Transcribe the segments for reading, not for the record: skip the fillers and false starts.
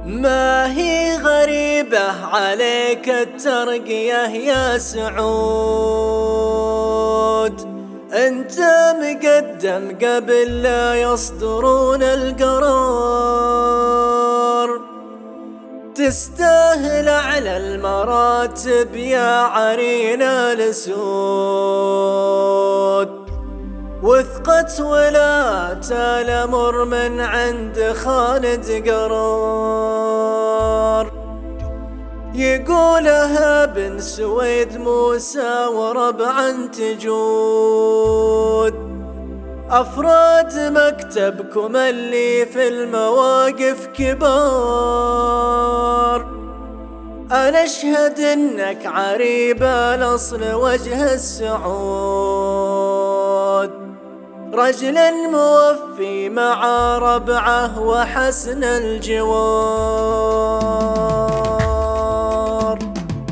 ما هي غريبة عليك الترقية يا سعود، انت مقدم قبل لا يصدرون القرار، تستاهل على المراتب يا عرين الاسود، وثقة ولاة الأمر من عند خالد قرار، يقولها بن سويد موسى وربعا تجود، أفراد مكتبكم اللي في المواقف كبار، أنا أشهد إنك عريب الأصل وجه السعود، رجل موفي مع ربعه وحسن الجوار.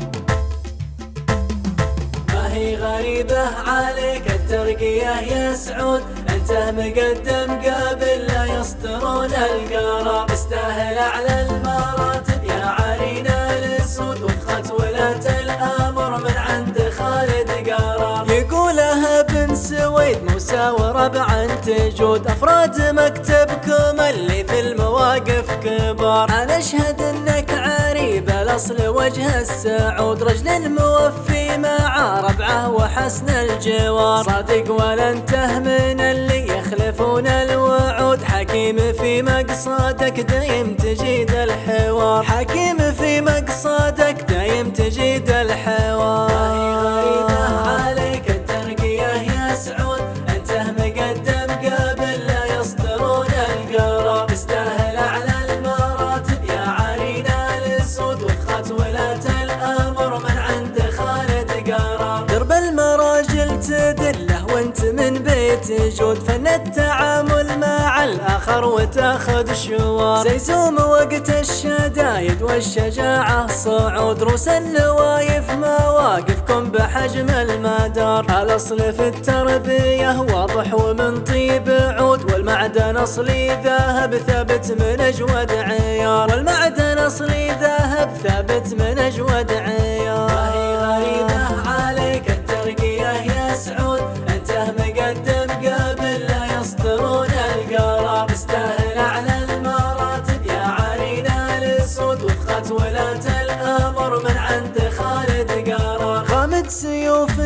ما هي غريبة عليك الترقية يا سعود، انت مقدم قبل لا يصدرون القرار، تستاهل على المراتب يا عرينا الاسود، وفقة ولاة الامر من عند خالد قرار، يقولها بن سويد موسى وربعا تجود، افراد مكتبكم اللي في المواقف كبار، انا اشهد انك عريب الاصل وجه السعود، رجل موفي مع ربعه وحسن الجوار، صادق ولا انته من اللي يخلفون الوعود، حكيم في مقصدك دايم تجيد الحوار، حكيم في مقصدك دايم تجيد الحوار. ما هي غريبة عليك الترقية يا سعود، انته مقدم قبل لا يصدرون القرار، تستاهل على المراتب يا عرينا الاسود، وفقة ولاة الامر من عند خالد قرار، درب المراجل تدله وانت من بيت جود، فن التعامل مع الاخر وتاخذ شوار، زيزوم وقت الشدايد والشجاعة صعود، روس النوايف مواقفكم بحجم المدار، الاصل في التربية واضح ومن طيب عود، والمعدن اصلي ذهب ثابت من اجود عيار، والمعدن اصلي ذهب ثابت من اجود عيار. ما هي غريبة عليك الترقية يا سعود، انته مقدم قبل لا يصدرون القرار، تستاهل على المراتب يا عرينا الاسود، وفقة ولاة الامر من عند خالد قرار، خامد سيوف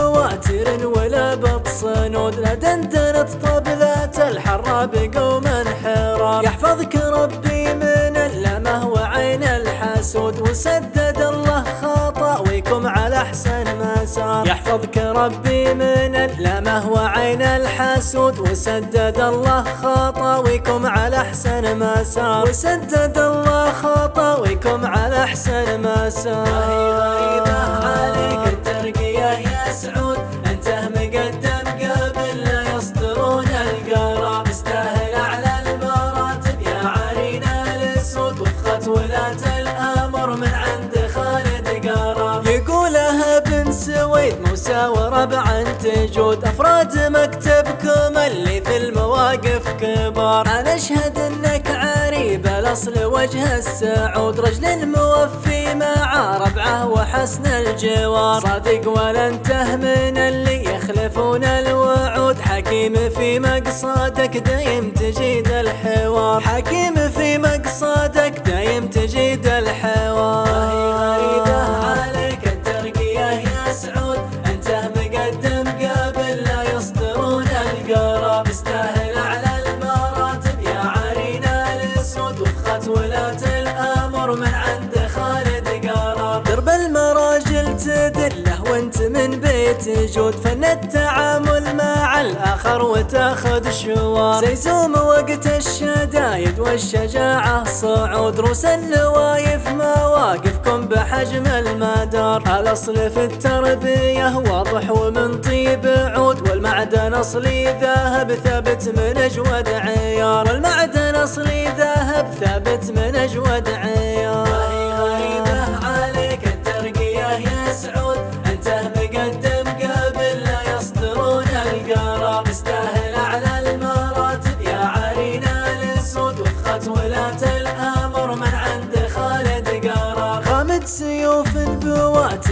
بواتر ولا بط صنود، لا دندنت طبلات الحراب قوما حرار، يحفظك ربي من اللمه وعين الحسود، وسدد الله خطاويكم على احسن مسار، يحفظك ربي من اللمه وعين الحسود، وسدد الله خطاويكم على احسن مسار، وسدد الله خطاويكم على احسن مسار. ما هي غريبة عليك الترقية يا سعود، انته مقدم قبل لا يصدرون القرار، تستاهل على المراتب يا عرينا الاسود، وفقة ولاة الامر من عند خالد قرار، يقولها بن سويد موسى وربعا تجود، افراد مكتبكم اللي في المواقف كبار، انا اشهد انك عريب الاصل وجه السعود، رجل موفي مع ربعه وحسن الجوار، صادق ولا انته من اللي يخلفون الوعود، حكيم في مقصدك دايم تجيد الحوار، حكيم في مقصدك دايم تجيد الحوار. ما هي غريبة عليك الترقية يا سعود، انته مقدم قبل لا يصدرون القرار، تستاهل على المراتب يا عرينا الاسود، وفقة ولاة الامر من عند خالد قرار، درب المراجل تدله وانت من بيت جود، فن التعامل مع الاخر وتاخذ شوار، زيزوم وقت الشدايد والشجاعة صعود، روس النوايف مواقفكم بحجم المدار، الاصل في التربية واضح ومن طيب عود، والمعدن اصلي ذهب ثابت من اجود عيار، والمعدن اصلي ذهب ثابت من اجود عيار. ما هي غريبة عليك الترقية يا سعود، انته مقدم قبل لا يصدرون القرار، تستاهل على المراتب يا عرينا الاسود، وفقة ولاة الامر من عند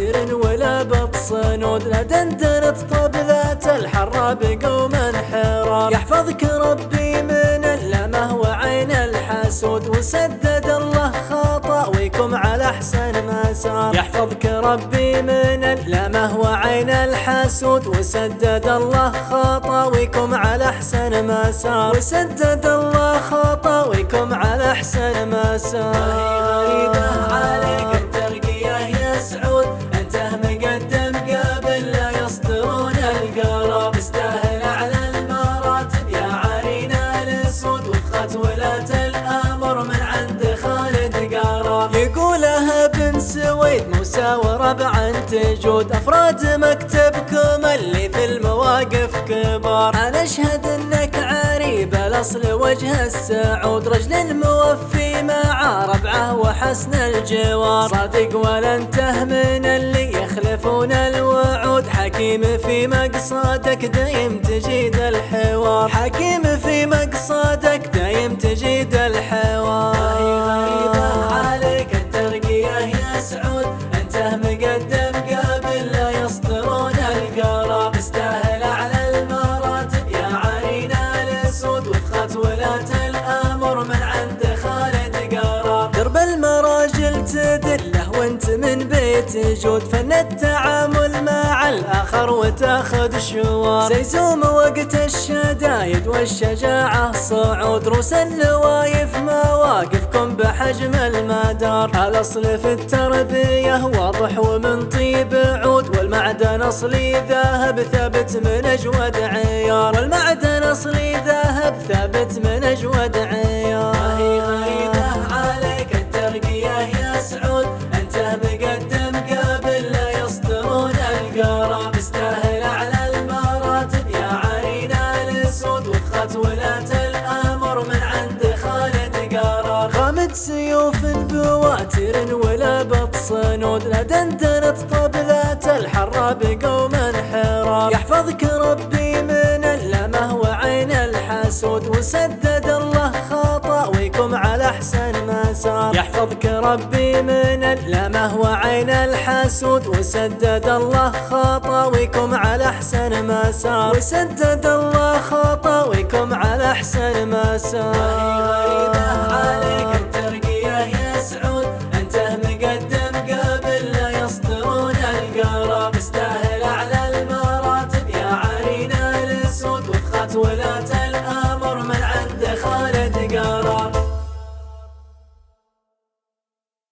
بواتر ولا بتصنود، لا دندنت طبلات الحرة بقوم انحرار. يحفظك ربي من اللمه وعين الحسود، وسدد الله خطاويكم على احسن مسار. يحفظك ربي من اللمه وعين الحسود، وسدد الله خطاويكم على احسن مسار. وسدد الله خطاويكم على احسن مسار. غريبة عليك الترقية يا سعود، انت مقدم قبل لا يصدرون القرار. تستاهل اعلى المراتب يا عرينا الاسود، وفخت ولاة الامر من عند خالد قرار. يقولها بن سويد موسى وربع تجود، افراد مكتبكم اللي في المواقف كبار. انا اشهد انك عريب الاصل وجه السعود، رجل موفي مع ربعه وحسن الجوار. صادق ولا انته من اللي يخلفون الوعود، حكيم في مقصدك دايم تجيد الحوار. حكيم في مقصدك دايم تجيد الحوار. غريبة عليك الترقية يا سعود، انته مقدم قبل لا يصدرون القرار. تستاهل اعلى المراتب يا عرينا الاسود، وفخت ولاة الامر من عند خالد قرار. درب المراجل تدله وانت من بيت جود، فن التعامل مع الاخر وتاخذ شوار. زيزوم وقت الشدايد والشجاعة صعود، روس النوايف مواقفكم بحجم المدار. الاصل في التربية واضح ومن طيب عود، والمعدن اصلي ذهب ثابت من اجود عيار. والمعدن اصلي ذهب ثابت من اجود عيار. غريبة عليك الترقية يا سعود، انته مقدم قبل لا يصدرون القرار. تستاهل اعلى المراتب يا عرينا الاسود، وفخت ولاة الامر من عند خالد قرار. غامد سيوف بواتر ولا بتصنود، لا دندنت طبلات الحرة بقوم انحرار. يحفظك ربي من اللمه وعين الحسود، وسدد الله خطاويكم على احسن مسار. يحفظك ربي من اللمه وعين الحسود، وسدد الله خطاويكم على احسن مسار. وسدد الله خطاويكم على احسن مسار.